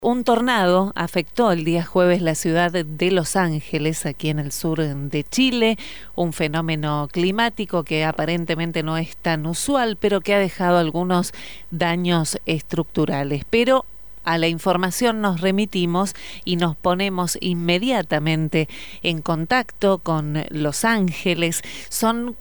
Un tornado afectó el día jueves la ciudad de Los Ángeles, aquí en el sur de Chile, un fenómeno climático que aparentemente no es tan usual, pero que ha dejado algunos daños estructurales. Pero a la información nos remitimos y nos ponemos inmediatamente en contacto con Los Ángeles. Son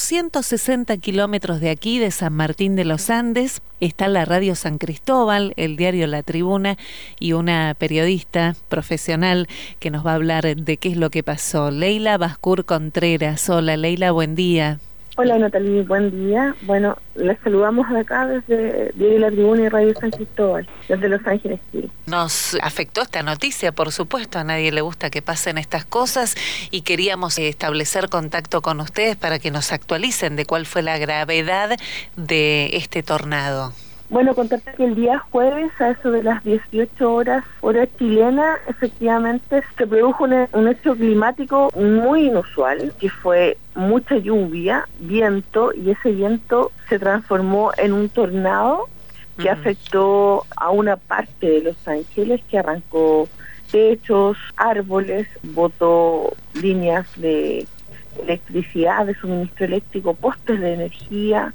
460 kilómetros de aquí, de San Martín de los Andes. Está la radio San Cristóbal, el diario La Tribuna y una periodista profesional que nos va a hablar de qué es lo que pasó. Leila Bascur Contreras. Hola Leila, buen día. Hola Natalie, buen día. Bueno, les saludamos de acá desde Diario La Tribuna y Radio San Cristóbal, desde Los Ángeles, Chile. Nos afectó esta noticia, por supuesto, a nadie le gusta que pasen estas cosas y queríamos establecer contacto con ustedes para que nos actualicen de cuál fue la gravedad de este tornado. Bueno, contarte que el día jueves, a eso de las 18 horas, hora chilena, efectivamente se produjo un hecho climático muy inusual, que fue mucha lluvia, viento, y ese viento se transformó en un tornado que afectó a una parte de Los Ángeles, que arrancó techos, árboles, botó líneas de electricidad, de suministro eléctrico, postes de energía,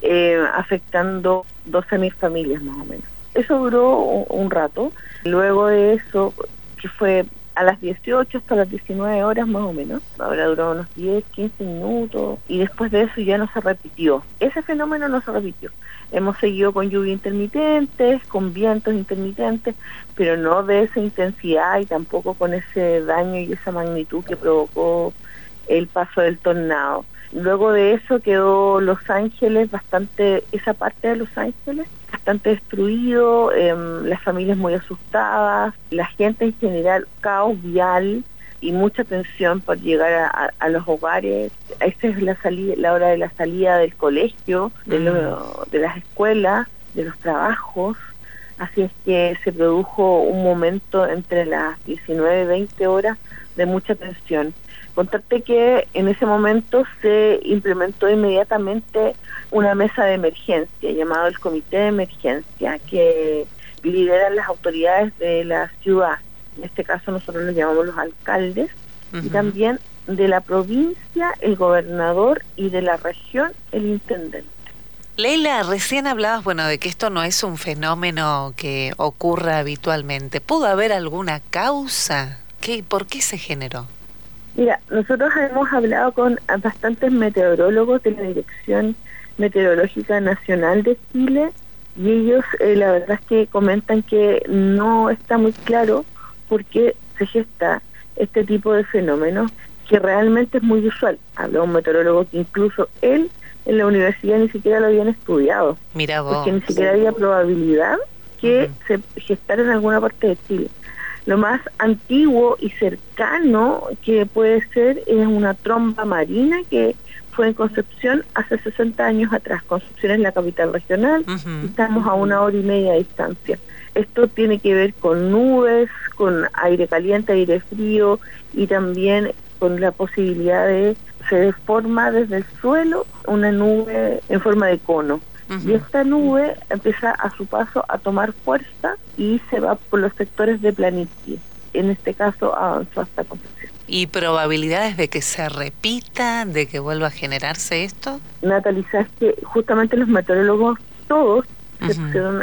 afectando 12.000 familias más o menos. Eso duró un rato. Luego de eso, que fue a las 18 hasta las 19 horas más o menos, habrá durado unos 10, 15 minutos, y después de eso ya no se repitió. Ese fenómeno no se repitió. Hemos seguido con lluvias intermitentes, con vientos intermitentes, pero no de esa intensidad y tampoco con ese daño y esa magnitud que provocó el paso del tornado. Luego de eso quedó Los Ángeles esa parte de Los Ángeles bastante destruido, las familias muy asustadas, la gente en general, caos vial y mucha tensión por llegar a los hogares. Esta es la hora de la salida del colegio, de las escuelas, de los trabajos. Así es que se produjo un momento entre las 19 y 20 horas de mucha tensión. Contarte que en ese momento se implementó inmediatamente una mesa de emergencia, llamado el Comité de Emergencia, que lideran las autoridades de la ciudad. En este caso nosotros los llamamos los alcaldes, y también de la provincia, el gobernador, y de la región, el intendente. Leila, recién hablabas, de que esto no es un fenómeno que ocurra habitualmente. ¿Pudo haber alguna causa? ¿Por qué se generó? Mira, nosotros hemos hablado con bastantes meteorólogos de la Dirección Meteorológica Nacional de Chile, y ellos la verdad es que comentan que no está muy claro por qué se gesta este tipo de fenómenos, que realmente es muy usual. Habló un meteorólogo que incluso él en la universidad ni siquiera lo habían estudiado. Mira vos. Porque ni siquiera había probabilidad que se gestara en alguna parte de Chile. Lo más antiguo y cercano que puede ser es una tromba marina que fue en Concepción hace 60 años atrás. Concepción es la capital regional, estamos a 1 hora y media de distancia. Esto tiene que ver con nubes, con aire caliente, aire frío, y también con la posibilidad de se forma desde el suelo una nube en forma de cono. Y esta nube empieza a su paso a tomar fuerza y se va por los sectores de planicie. En este caso avanzó hasta Concepción. ¿Y probabilidades de que se repita, de que vuelva a generarse esto? Natalie, sabes que justamente los meteorólogos todos se pusieron,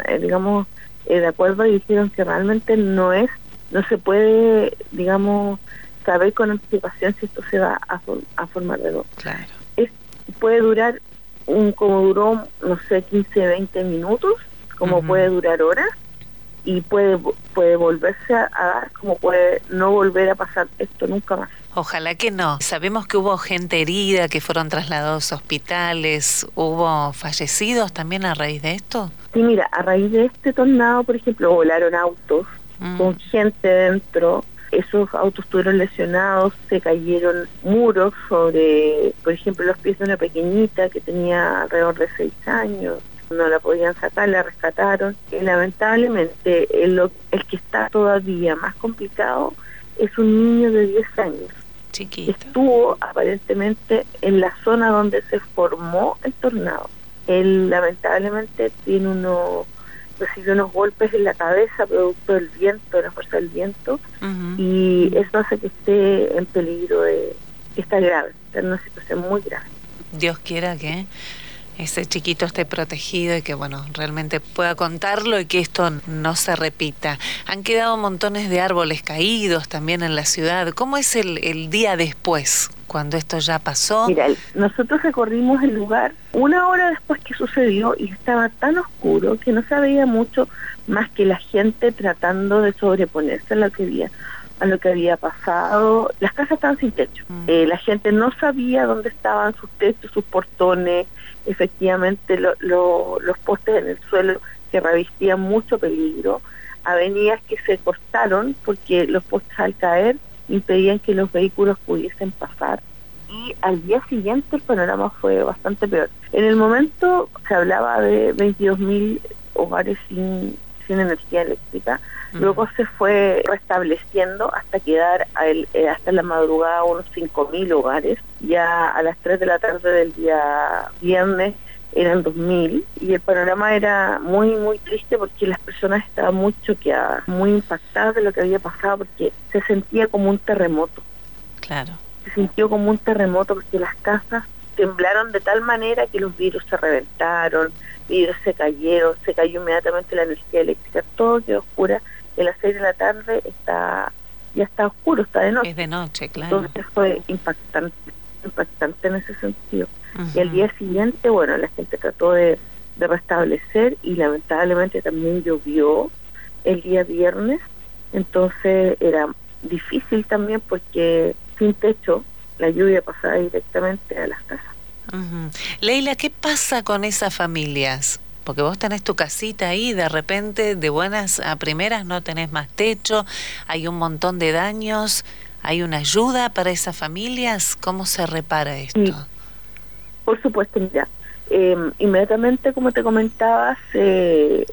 de acuerdo, y dijeron que realmente no se puede, saber con anticipación si esto se va a formar de nuevo. Claro. Puede durar como duró, 15, 20 minutos, como puede durar horas, y puede volverse a dar, como puede no volver a pasar esto nunca más. Ojalá que no. Sabemos que hubo gente herida, que fueron trasladados a hospitales. ¿Hubo fallecidos también a raíz de esto? Sí, mira, a raíz de este tornado, por ejemplo, volaron autos con gente dentro. Esos autos estuvieron lesionados, se cayeron muros sobre, por ejemplo, los pies de una pequeñita que tenía alrededor de 6 años. No la podían sacar, la rescataron. Y lamentablemente, el que está todavía más complicado es un niño de 10 años. Chiquito. Estuvo aparentemente en la zona donde se formó el tornado. Él lamentablemente tiene recibió unos golpes en la cabeza producto del viento, de la fuerza del viento, y eso hace que esté en peligro que está grave, está en una situación muy grave. Dios quiera que ese chiquito esté protegido y que, bueno, realmente pueda contarlo y que esto no se repita. Han quedado montones de árboles caídos también en la ciudad. ¿Cómo es el día después, cuando esto ya pasó? Mira, nosotros recorrimos el lugar una hora después que sucedió y estaba tan oscuro que no se veía mucho más que la gente tratando de sobreponerse a lo que había pasado. Las casas estaban sin techo. La gente no sabía dónde estaban sus techos, sus portones. Efectivamente los postes en el suelo que revestían mucho peligro, avenidas que se cortaron porque los postes al caer impedían que los vehículos pudiesen pasar, y al día siguiente el panorama fue bastante peor. En el momento se hablaba de 22.000 hogares sin energía eléctrica. Luego se fue restableciendo hasta quedar hasta la madrugada unos 5.000 hogares. Ya a las 3 de la tarde del día viernes eran 2.000, y el panorama era muy, muy triste porque las personas estaban muy choqueadas, muy impactadas de lo que había pasado, porque se sentía como un terremoto. Claro. Se sintió como un terremoto porque las casas temblaron de tal manera que los vidrios se reventaron, vidrios se cayó inmediatamente la energía eléctrica, todo quedó oscura. A las 6 de la tarde ya está oscuro, está de noche. Es de noche, claro. Entonces fue impactante en ese sentido. Y al día siguiente, bueno, la gente trató de restablecer, y lamentablemente también llovió el día viernes, entonces era difícil también porque sin techo la lluvia pasaba directamente a las casas. Leila, ¿qué pasa con esas familias? Porque vos tenés tu casita ahí, de repente, de buenas a primeras, no tenés más techo, hay un montón de daños, ¿hay una ayuda para esas familias? ¿Cómo se repara esto? Sí, por supuesto, mira, inmediatamente, como te comentaba, se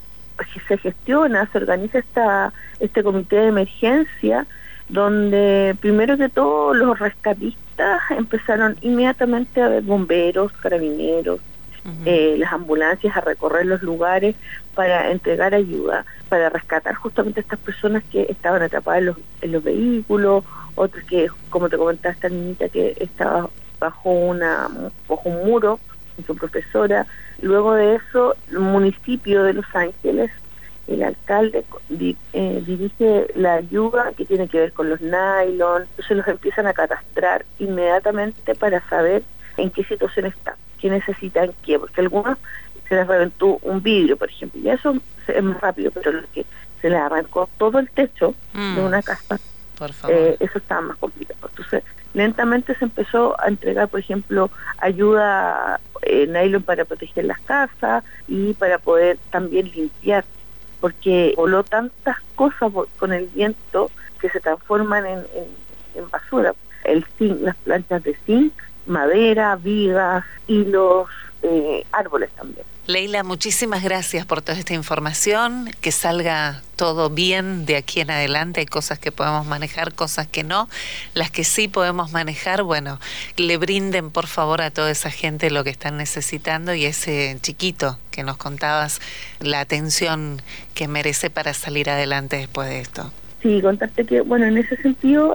gestiona, se organiza este comité de emergencia, donde primero que todo los rescatistas empezaron inmediatamente a ver bomberos, carabineros, las ambulancias, a recorrer los lugares para entregar ayuda, para rescatar justamente a estas personas que estaban atrapadas en los vehículos, otros que, como te comentaba, esta niñita que estaba bajo un muro con su profesora. Luego de eso, el municipio de Los Ángeles, el alcalde dirige la ayuda que tiene que ver con los nylon, entonces los empiezan a catastrar inmediatamente para saber en qué situación están, qué necesitan qué, porque a algunos se les reventó un vidrio, por ejemplo, y eso es más rápido, pero los que se les arrancó todo el techo de una casa, por favor, eso estaba más complicado. Entonces lentamente se empezó a entregar, por ejemplo, ayuda nylon para proteger las casas y para poder también limpiar, porque voló tantas cosas con el viento que se transforman en basura. El zinc, las planchas de zinc, madera, vigas, hilos, árboles también. Leila, muchísimas gracias por toda esta información, que salga todo bien de aquí en adelante. Hay cosas que podemos manejar, cosas que no. Las que sí podemos manejar, bueno, le brinden por favor a toda esa gente lo que están necesitando, y ese chiquito que nos contabas, la atención que merece para salir adelante después de esto. Sí, contarte que, bueno, en ese sentido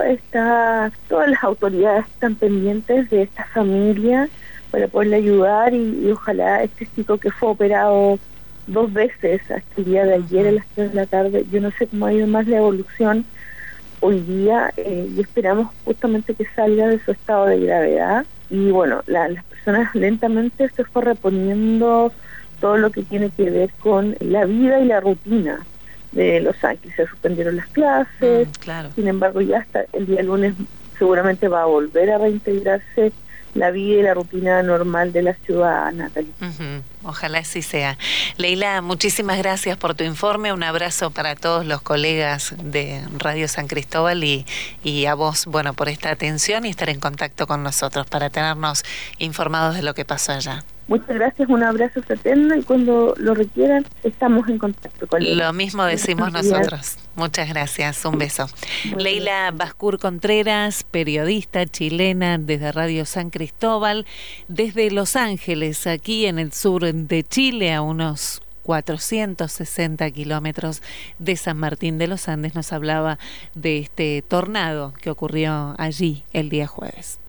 todas las autoridades están pendientes de esta familia para poderle ayudar, y ojalá este chico que fue operado 2 veces hasta el día de ayer a las 3 de la tarde, yo no sé cómo ha ido más la evolución hoy día, y esperamos justamente que salga de su estado de gravedad. Y bueno, las personas lentamente se fue reponiendo todo lo que tiene que ver con la vida y la rutina de Los Ángeles. Se suspendieron las clases, claro. Sin embargo ya hasta el día lunes seguramente va a volver a reintegrarse la vida y la rutina normal de la ciudad, Natalie. Ojalá así sea. Leila, muchísimas gracias por tu informe, un abrazo para todos los colegas de Radio San Cristóbal y a vos, bueno, por esta atención y estar en contacto con nosotros para tenernos informados de lo que pasó allá. Muchas gracias, un abrazo fraterno, y cuando lo requieran estamos en contacto con ellos. Lo mismo decimos nosotros. Muchas gracias, un beso. Bueno. Leila Bascur Contreras, periodista chilena desde Radio San Cristóbal, desde Los Ángeles, aquí en el sur de Chile, a unos 460 kilómetros de San Martín de los Andes, nos hablaba de este tornado que ocurrió allí el día jueves.